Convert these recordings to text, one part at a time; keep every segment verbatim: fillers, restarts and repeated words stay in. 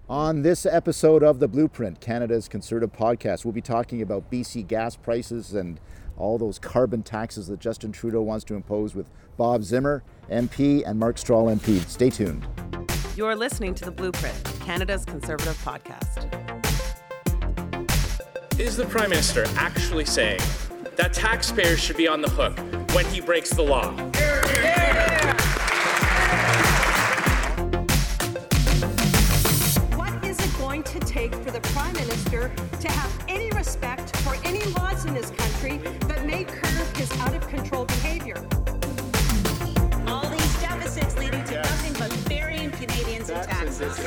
On this episode of The Blueprint, Canada's Conservative podcast, we'll be talking about B C gas prices and all those carbon taxes that Justin Trudeau wants to impose with Bob Zimmer, M P, and Mark Strahl, M P. Stay tuned. You're listening to The Blueprint, Canada's Conservative podcast. Is the Prime Minister actually saying that taxpayers should be on the hook when he breaks the law? What is it going to take for the Prime Minister to have any respect for any laws in this country that may curb his out-of-control behavior? All these deficits leading to nothing but burying Canadians in taxes.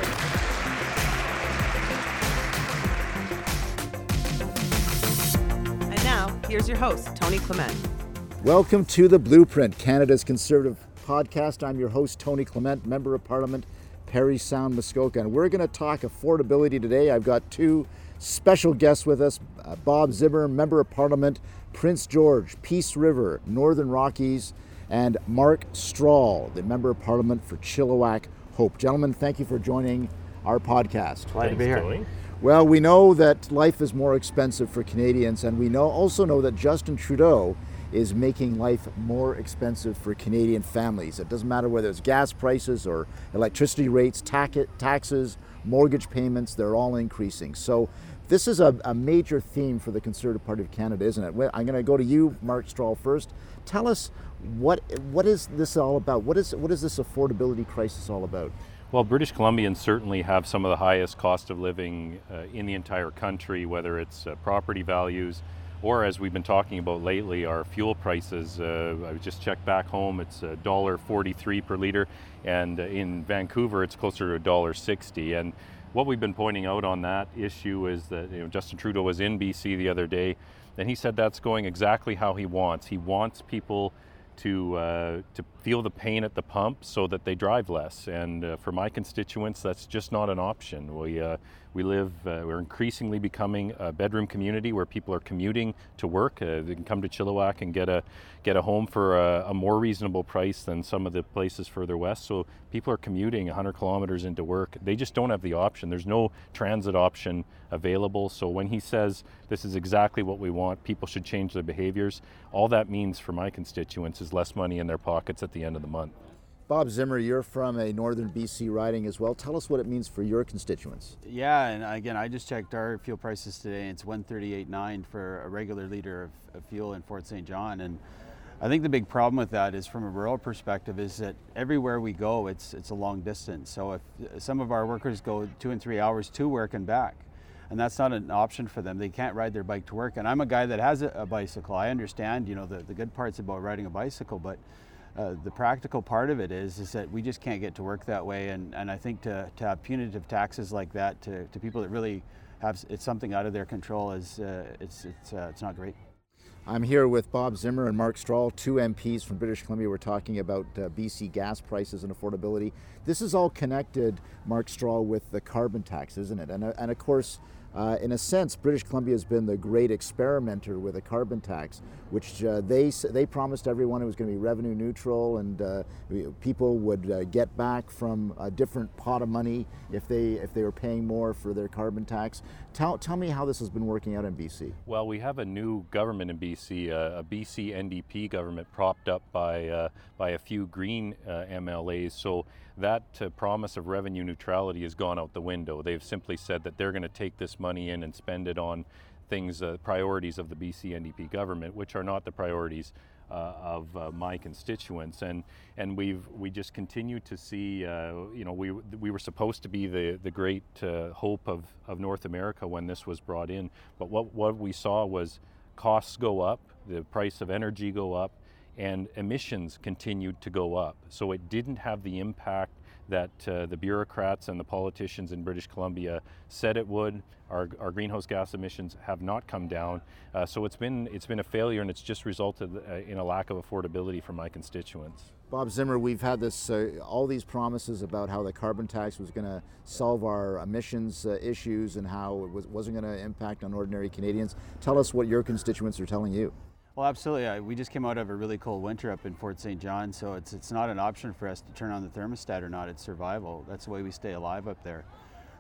And now, here's your host, Tony Clement. Welcome to The Blueprint, Canada's Conservative podcast. I'm your host, Tony Clement, Member of Parliament, Parry Sound, Muskoka, and we're going to talk affordability today. I've got two special guests with us, uh, Bob Zimmer, Member of Parliament, Prince George, Peace River, Northern Rockies, and Mark Strahl, the Member of Parliament for Chilliwack Hope. Gentlemen, thank you for joining our podcast. Glad to be here. Tony. Well, we know that life is more expensive for Canadians, and we know also know that Justin Trudeau is making life more expensive for Canadian families. It doesn't matter whether it's gas prices or electricity rates, taxes, mortgage payments, they're all increasing. So this is a, a major theme for the Conservative Party of Canada, isn't it? I'm going to go to you, Mark Strahl, first. Tell us, what what is this all about? What is what is this affordability crisis all about? Well, British Columbians certainly have some of the highest cost of living uh, in the entire country, whether it's uh, property values or, as we've been talking about lately, our fuel prices. Uh, I just checked back home, it's one dollar forty-three per litre, and in Vancouver it's closer to one dollar sixty. And what we've been pointing out on that issue is that, you know, Justin Trudeau was in B C the other day, and he said that's going exactly how he wants. He wants people to uh, to feel the pain at the pump so that they drive less. And uh, for my constituents, that's just not an option. We uh, we live, uh, we're increasingly becoming a bedroom community where people are commuting to work. Uh, they can come to Chilliwack and get a get a home for a, a more reasonable price than some of the places further west. So people are commuting one hundred kilometers into work. They just don't have the option. There's no transit option available. So when he says this is exactly what we want, people should change their behaviors, all that means for my constituents is less money in their pockets at the end of the month. Bob Zimmer, you're from a northern B C riding as well. Tell us what it means for your constituents. Yeah, and again, I just checked our fuel prices today, and it's one thirty-eight nine for a regular liter of, of fuel in Fort Saint John. And I think the big problem with that is, from a rural perspective, is that everywhere we go, it's it's a long distance. So if some of our workers go two and three hours to work and back, and that's not an option for them. They can't ride their bike to work. And I'm a guy that has a, a bicycle. I understand, you know, the, the good parts about riding a bicycle, but Uh, the practical part of it is is that we just can't get to work that way, and, and I think to, to have punitive taxes like that to, to people that really have it's something out of their control is uh, it's it's uh, it's not great. I'm here with Bob Zimmer and Mark Strahl, two M Ps from British Columbia. We're talking about uh, B C gas prices and affordability. This is all connected, Mark Strahl, with the carbon tax, isn't it? And, uh, and of course, Uh, in a sense, British Columbia has been the great experimenter with a carbon tax, which uh, they they promised everyone it was going to be revenue neutral, and uh, people would uh, get back from a different pot of money if they if they were paying more for their carbon tax. Tell tell me how this has been working out in B C. Well, we have a new government in B C, uh, a B C N D P government propped up by uh, by a few Green uh, M L As. So that uh, promise of revenue neutrality has gone out the window. They've simply said that they're going to take this money in and spend it on things, uh, priorities of the B C N D P government, which are not the priorities uh, of uh, my constituents. And and we've we just continue to see, uh, you know, we we were supposed to be the the great uh, hope of of North America when this was brought in, but what what we saw was costs go up, the price of energy go up, and emissions continued to go up. So it didn't have the impact that uh, the bureaucrats and the politicians in British Columbia said it would. Our, our greenhouse gas emissions have not come down. Uh, so it's been it's been a failure, and it's just resulted uh, in a lack of affordability for my constituents. Bob Zimmer, we've had this uh, all these promises about how the carbon tax was going to solve our emissions uh, issues and how it was, wasn't going to impact on ordinary Canadians. Tell us what your constituents are telling you. Well, absolutely. I, we just came out of a really cold winter up in Fort Saint John, so it's it's not an option for us to turn on the thermostat or not. It's survival. That's the way we stay alive up there.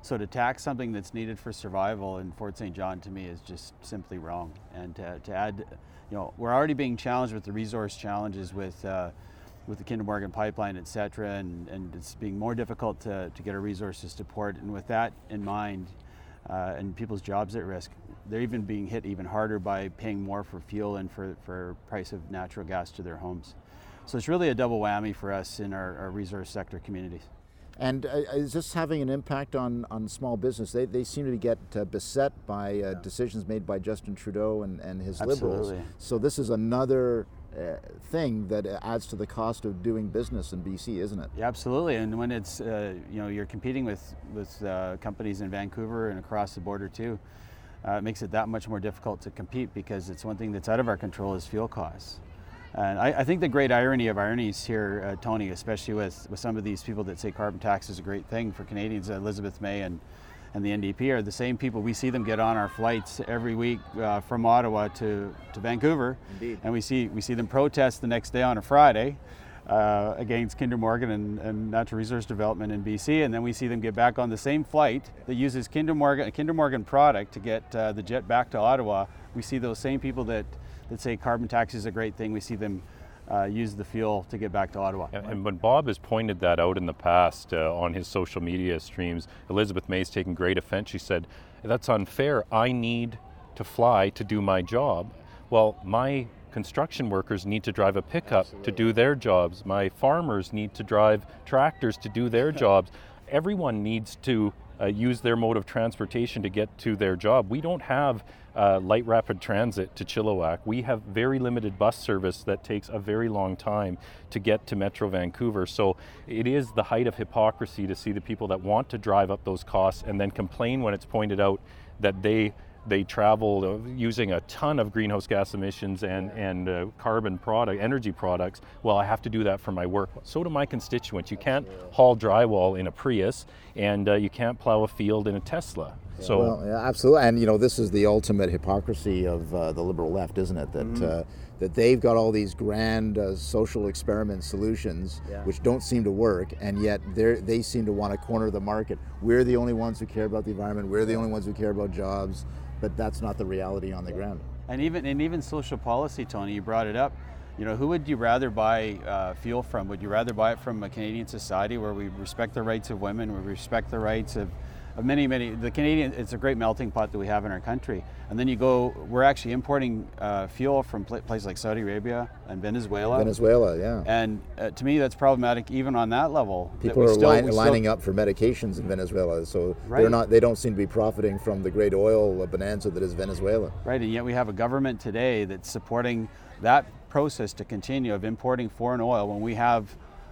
So to tax something that's needed for survival in Fort Saint John, to me, is just simply wrong. And to, to add, you know, we're already being challenged with the resource challenges with uh, with the Kinder Morgan pipeline, et cetera, and, and it's being more difficult to, to get our resources to port. And with that in mind, uh, and people's jobs at risk, they're even being hit even harder by paying more for fuel and for, for price of natural gas to their homes. So it's really a double whammy for us in our, our resource sector communities. And uh, is this having an impact on, on small business? They, they seem to get uh, beset by uh, yeah. decisions made by Justin Trudeau and, and his Absolutely. Liberals. So this is another uh, thing that adds to the cost of doing business in B C, isn't it? Yeah, absolutely. And when it's, uh, you know, you're competing with, with uh, companies in Vancouver and across the border too, uh, it makes it that much more difficult to compete, because it's one thing that's out of our control is fuel costs. And I, I think the great irony of ironies here, uh, Tony, especially with, with some of these people that say carbon tax is a great thing for Canadians, Elizabeth May and, and the N D P, are the same people we see them get on our flights every week uh, from Ottawa to, to Vancouver. Indeed. And we see we see them protest the next day on a Friday uh, against Kinder Morgan and, and natural resource development in B C, and then we see them get back on the same flight that uses Kinder Morgan, a Kinder Morgan product to get uh, the jet back to Ottawa. We see those same people that that say carbon tax is a great thing, we see them uh, use the fuel to get back to Ottawa. And, and when Bob has pointed that out in the past uh, on his social media streams, Elizabeth May's taken great offense. She said, that's unfair. I need to fly to do my job. Well, my construction workers need to drive a pickup Absolutely. To do their jobs. My farmers need to drive tractors to do their jobs. Everyone needs to uh, use their mode of transportation to get to their job. We don't have uh, light rapid transit to Chilliwack. We have very limited bus service that takes a very long time to get to Metro Vancouver. So it is the height of hypocrisy to see the people that want to drive up those costs and then complain when it's pointed out that they They travel using a ton of greenhouse gas emissions and, and uh, carbon product, energy products. Well, I have to do that for my work. So do my constituents. You can't haul drywall in a Prius, and uh, you can't plow a field in a Tesla. Yeah, so, well, yeah, absolutely. And you know, this is the ultimate hypocrisy of uh, the Liberal left, isn't it? That mm-hmm. uh, that they've got all these grand uh, social experiment solutions, yeah. which don't seem to work, and yet they they seem to want to corner the market. We're the only ones who care about the environment. We're the only ones who care about jobs. But that's not the reality on the ground. And even and even social policy, Tony, you brought it up. You know, who would you rather buy uh, fuel from? Would you rather buy it from a Canadian society where we respect the rights of women, we respect the rights of, of many, many, the Canadian, it's a great melting pot that we have in our country. And then you go, we're actually importing uh, fuel from pl- places like Saudi Arabia and Venezuela. Venezuela, yeah. And uh, to me, that's problematic even on that level. People are still, line, lining still... up for medications in Venezuela, so right. they're not, they don't seem to be profiting from the great oil bonanza that is Venezuela. Right, and yet we have a government today that's supporting that process to continue of importing foreign oil when we have,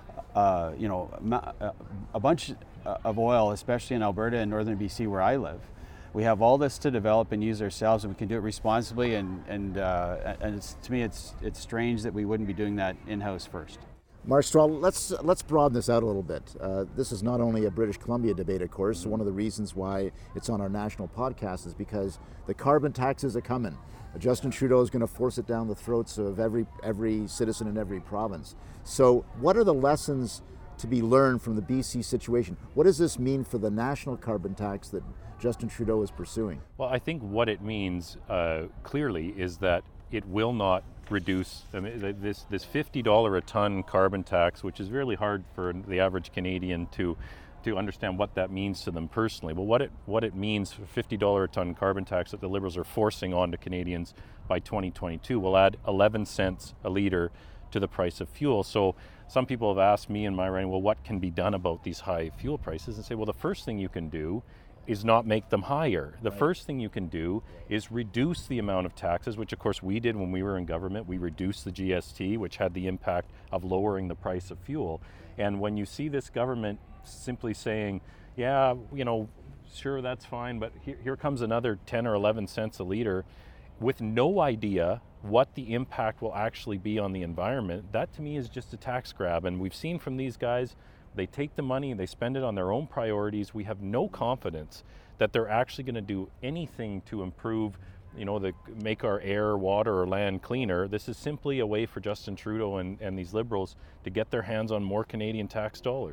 uh, you know, a bunch of oil, especially in Alberta and northern B C where I live. We have all this to develop and use ourselves, and we can do it responsibly. And and uh, and it's, to me, it's it's strange that we wouldn't be doing that in-house first. Mark Strahl, let's let's broaden this out a little bit. Uh, this is not only a British Columbia debate, of course. Mm-hmm. One of the reasons why it's on our national podcast is because the carbon taxes are coming. Justin Trudeau is going to force it down the throats of every every citizen in every province. So, what are the lessons to be learned from the B C situation? What does this mean for the national carbon tax that Justin Trudeau is pursuing? Well, I think what it means uh, clearly is that it will not reduce I mean, this this fifty dollars a ton carbon tax, which is really hard for the average Canadian to to understand what that means to them personally. But what it what it means for fifty dollars a ton carbon tax that the Liberals are forcing on to Canadians by twenty twenty-two will add eleven cents a litre to the price of fuel. So some people have asked me in my writing, well, what can be done about these high fuel prices? And say, well, the first thing you can do is not make them higher. The right. first thing you can do is reduce the amount of taxes, which of course we did when we were in government. We reduced the G S T, which had the impact of lowering the price of fuel. And when you see this government simply saying, yeah, you know, sure, that's fine, but here, here comes another ten or eleven cents a litre, with no idea what the impact will actually be on the environment, that to me is just a tax grab. And we've seen from these guys, they take the money and they spend it on their own priorities. We have no confidence that they're actually going to do anything to improve, you know, the make our air, water, or land cleaner. This is simply a way for Justin Trudeau and, and these Liberals to get their hands on more Canadian tax dollars.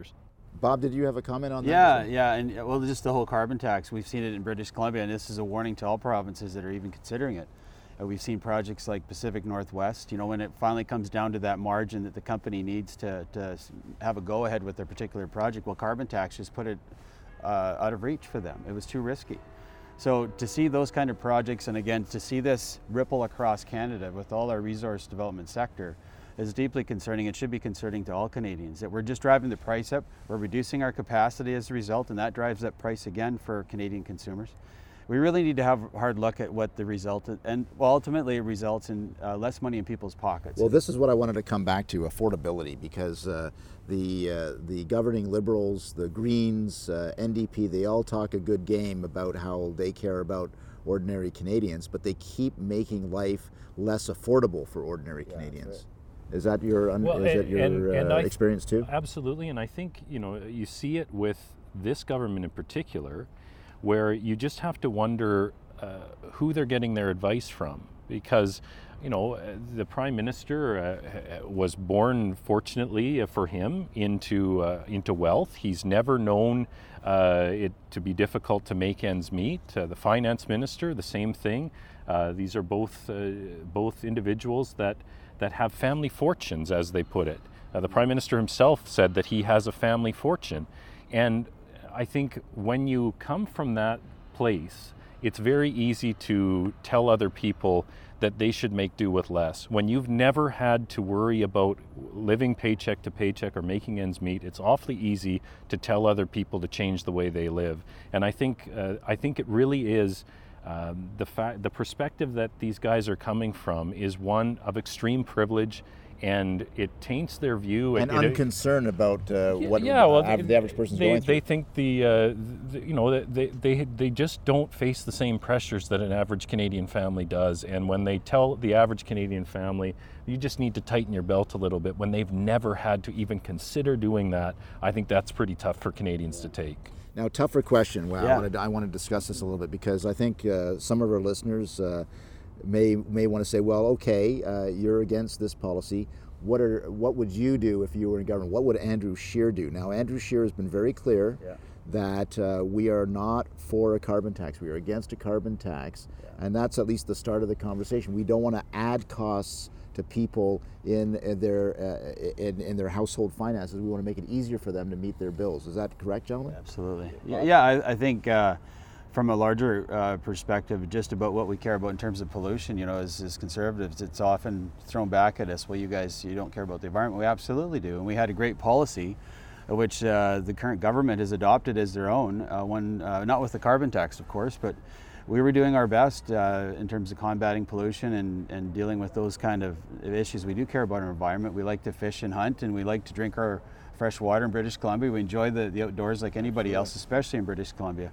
Bob, did you have a comment on that? Yeah, yeah, and well, just the whole carbon tax. We've seen it in British Columbia, and this is a warning to all provinces that are even considering it. Uh, we've seen projects like Pacific Northwest. You know, when it finally comes down to that margin that the company needs to, to have a go-ahead with their particular project, well, carbon tax just put it uh, out of reach for them. It was too risky. So to see those kind of projects, and again, to see this ripple across Canada with all our resource development sector, is deeply concerning. It should be concerning to all Canadians, that we're just driving the price up, we're reducing our capacity as a result, and that drives up price again for Canadian consumers. We really need to have a hard look at what the result, and well, ultimately it results in uh, less money in people's pockets. Well, this is what I wanted to come back to, affordability, because uh, the uh, the governing Liberals, the Greens, uh, N D P, they all talk a good game about how they care about ordinary Canadians, but they keep making life less affordable for ordinary yeah, Canadians. Is that your un- well, is and, that your and, and uh, I, experience too? Absolutely, and I think you know you see it with this government in particular, where you just have to wonder uh, who they're getting their advice from, because you know the Prime Minister uh, was born, fortunately for him, into uh, into wealth. He's never known uh, it to be difficult to make ends meet. Uh, the Finance Minister, the same thing. Uh, these are both uh, both individuals that. that have family fortunes, as they put it. Uh, the Prime Minister himself said that he has a family fortune. And I think when you come from that place, it's very easy to tell other people that they should make do with less. When you've never had to worry about living paycheck to paycheck or making ends meet, it's awfully easy to tell other people to change the way they live. And I think uh, I think it really is Um, the fact, the perspective that these guys are coming from is one of extreme privilege, and it taints their view. And it, unconcern it, about uh, yeah, what yeah, well, av- the average person's they, going through. They think the, uh, the you know, they, they they just don't face the same pressures that an average Canadian family does. And when they tell the average Canadian family, you just need to tighten your belt a little bit, when they've never had to even consider doing that, I think that's pretty tough for Canadians to take. Now, tougher question. Well, yeah. I, want to, I want to discuss this a little bit, because I think uh, some of our listeners uh, may may want to say, well, okay, uh, you're against this policy. What are what would you do if you were in government? What would Andrew Scheer do? Now, Andrew Scheer has been very clear yeah. that uh, we are not for a carbon tax. We are against a carbon tax, yeah. and that's at least the start of the conversation. We don't want to add costs to people in, in their uh, in, in their household finances. We want to make it easier for them to meet their bills. Is that correct, gentlemen? Absolutely. Yeah, yeah I, I think uh, from a larger uh, perspective, just about what we care about in terms of pollution, you know, as, as conservatives, it's often thrown back at us, well, you guys, you don't care about the environment. We absolutely do. And we had a great policy, which uh, the current government has adopted as their own, uh, one, uh, not with the carbon tax, of course, but we were doing our best uh, in terms of combating pollution and, and dealing with those kind of issues. We do care about our environment. We like to fish and hunt, and we like to drink our fresh water in British Columbia. We enjoy the, the outdoors like anybody else, especially in British Columbia.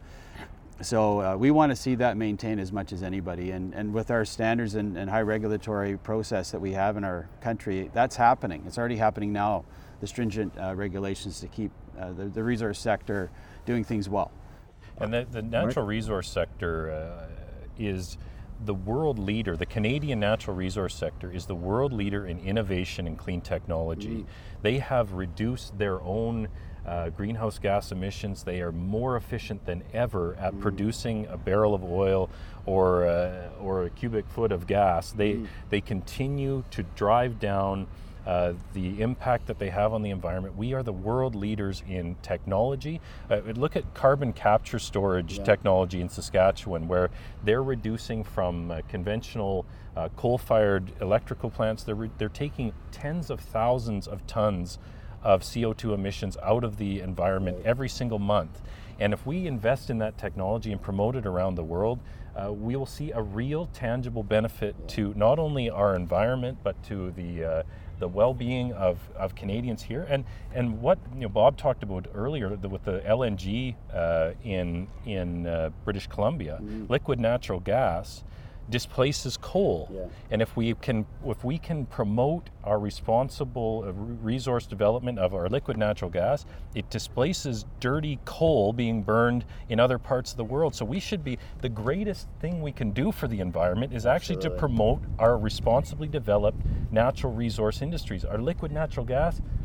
So uh, we want to see that maintained as much as anybody. And, and with our standards and, and high regulatory process that we have in our country, that's happening. It's already happening now, the stringent uh, regulations to keep uh, the, the resource sector doing things well. And the, the natural resource sector uh, is the world leader. The Canadian natural resource sector is the world leader in innovation and clean technology. Mm. They have reduced their own uh, greenhouse gas emissions. They are more efficient than ever at mm. producing a barrel of oil or uh, or a cubic foot of gas. They mm. they continue to drive down Uh, the impact that they have on the environment. We are the world leaders in technology. Uh, look at carbon capture storage yeah. technology in Saskatchewan, where they're reducing from uh, conventional uh, coal-fired electrical plants. They're re- they're taking tens of thousands of tons of C O two emissions out of the environment right. every single month. And if we invest in that technology and promote it around the world, uh, we will see a real tangible benefit yeah. to not only our environment, but to the uh, the well-being of, of Canadians here. And and what you know Bob talked about earlier the, with the L N G uh, in in uh, British Columbia, mm. liquid natural gas displaces coal. Yeah. And if we can if we can promote our responsible uh, resource development of our liquid natural gas, it displaces dirty coal being burned in other parts of the world. So we should be, the greatest thing we can do for the environment is actually Absolutely. to promote our responsibly developed natural resource industries. Our liquid natural gas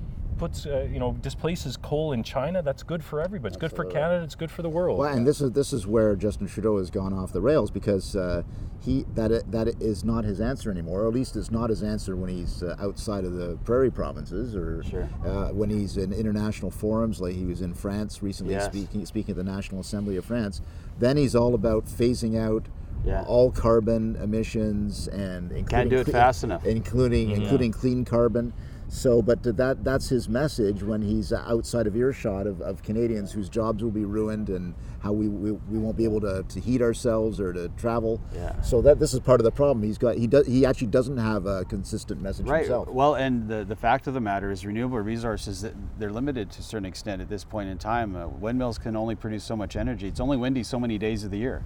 puts, uh, you know, displaces coal in China, that's good for everybody. It's good for Canada, it's good for the world. Well, and this is this is where Justin Trudeau has gone off the rails, because uh, he that it, that is not his answer anymore, or at least it's not his answer when he's uh, outside of the prairie provinces, or sure. uh, when he's in international forums, like he was in France recently, yes. speaking speaking at the National Assembly of France. Then he's all about phasing out yeah. all carbon emissions, and including can't do it cle- fast enough, including mm-hmm. including clean carbon. So, but that that's his message when he's outside of earshot of, of Canadians whose jobs will be ruined, and how we, we, we won't be able to, to heat ourselves or to travel. Yeah. So that this is part of the problem. He's got he does he actually doesn't have a consistent message right. himself. Well, and the, the fact of the matter is, renewable resources, they're limited to a certain extent at this point in time. Uh, windmills can only produce so much energy. It's only windy so many days of the year.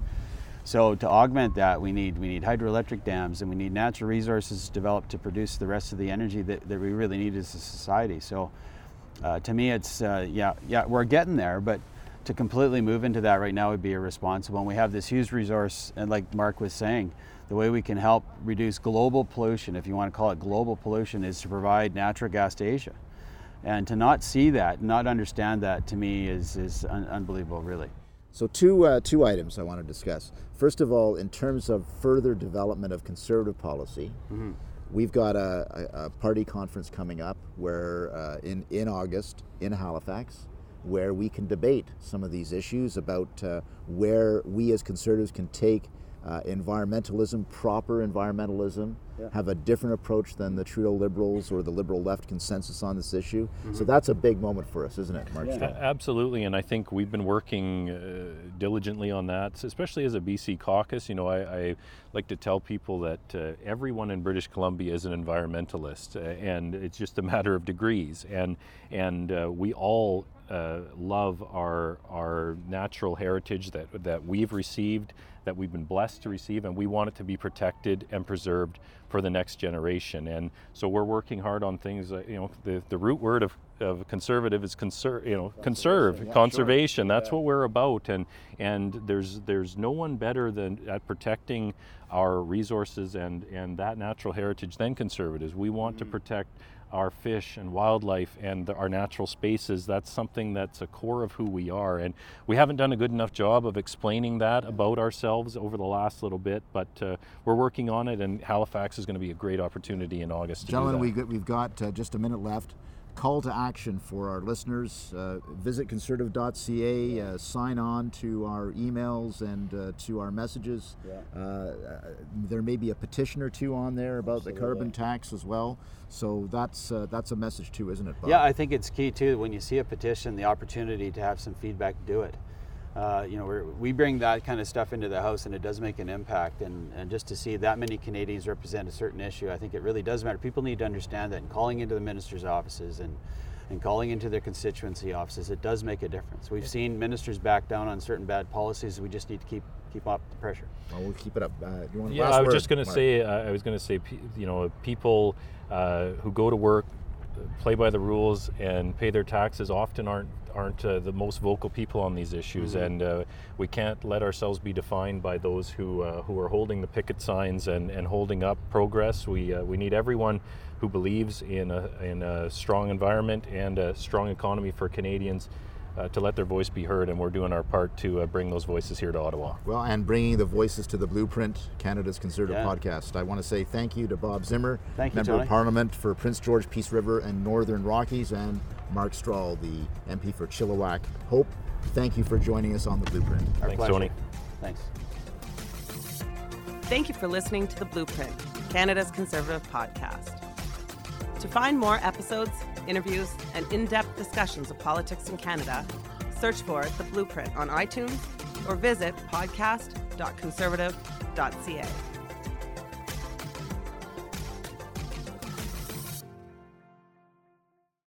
So to augment that, we need we need hydroelectric dams, and we need natural resources developed to produce the rest of the energy that, that we really need as a society. So uh, to me, it's, uh, yeah, yeah, we're getting there, but to completely move into that right now would be irresponsible. And we have this huge resource, and like Mark was saying, the way we can help reduce global pollution, if you want to call it global pollution, is to provide natural gas to Asia. And to not see that, not understand that, to me is, is un- unbelievable, really. So two uh, two items I want to discuss. First of all, in terms of further development of conservative policy, mm-hmm. we've got a, a, a party conference coming up where uh, in in August in Halifax, where we can debate some of these issues about uh, where we as Conservatives can take uh, environmentalism, proper environmentalism, yeah. have a different approach than the Trudeau Liberals or the Liberal left consensus on this issue. Mm-hmm. So that's a big moment for us, isn't it, Mark? Yeah. Absolutely, and I think we've been working uh, diligently on that, especially as a B C caucus. You know, I, I like to tell people that uh, everyone in British Columbia is an environmentalist, uh, and it's just a matter of degrees. And and uh, we all uh, love our our natural heritage that that we've received, that we've been blessed to receive, and we want it to be protected and preserved for the next generation. And so we're working hard on things, uh, you know, the, the root word of, of conservative is conser- you know, conserve, yeah, conservation. Sure. That's yeah. what we're about. And and there's there's no one better than at protecting our resources and, and that natural heritage than conservatives. We want mm-hmm. to protect our fish and wildlife and the, our natural spaces. That's something that's a core of who we are, and we haven't done a good enough job of explaining that about ourselves over the last little bit, but uh, we're working on it, and Halifax is going to be a great opportunity in August to Gentlemen, do that. we, we've got uh, just a minute left. Call to action for our listeners. Uh, visit conservative dot c a, uh, sign on to our emails and uh, to our messages. Yeah. Uh, there may be a petition or two on there about Absolutely. the carbon tax as well. So that's uh, that's a message too, isn't it, Bob? Yeah, I think it's key too, when you see a petition, the opportunity to have some feedback, do it. Uh, you know, we're, we bring that kind of stuff into the House, and it does make an impact. And, and just to see that many Canadians represent a certain issue, I think it really does matter. People need to understand that, and calling into the ministers' offices and, and calling into their constituency offices, it does make a difference. We've seen ministers back down on certain bad policies. We just need to keep keep up the pressure. Well, we'll keep it up. Uh, you want yeah, I was word, just going to say, uh, I was going to say, you know, people uh, who go to work, play by the rules, and pay their taxes often aren't aren't uh, the most vocal people on these issues, mm-hmm. and uh, we can't let ourselves be defined by those who uh, who are holding the picket signs and, and holding up progress. We uh, we need everyone who believes in a in a strong environment and a strong economy for Canadians uh, to let their voice be heard, and we're doing our part to uh, bring those voices here to Ottawa. Well, and bringing the voices to the Blueprint, Canada's Conservative yeah. podcast. I want to say thank you to Bob Zimmer, thank you, Member Tony. of Parliament for Prince George, Peace River and Northern Rockies, and Mark Strahl, the M P for Chilliwack Hope. Thank you for joining us on the Blueprint. Our Thanks, pleasure. Tony. Thanks. Thank you for listening to The Blueprint, Canada's Conservative podcast. To find more episodes, interviews, and in-depth discussions of politics in Canada, search for The Blueprint on iTunes or visit podcast dot conservative dot c a.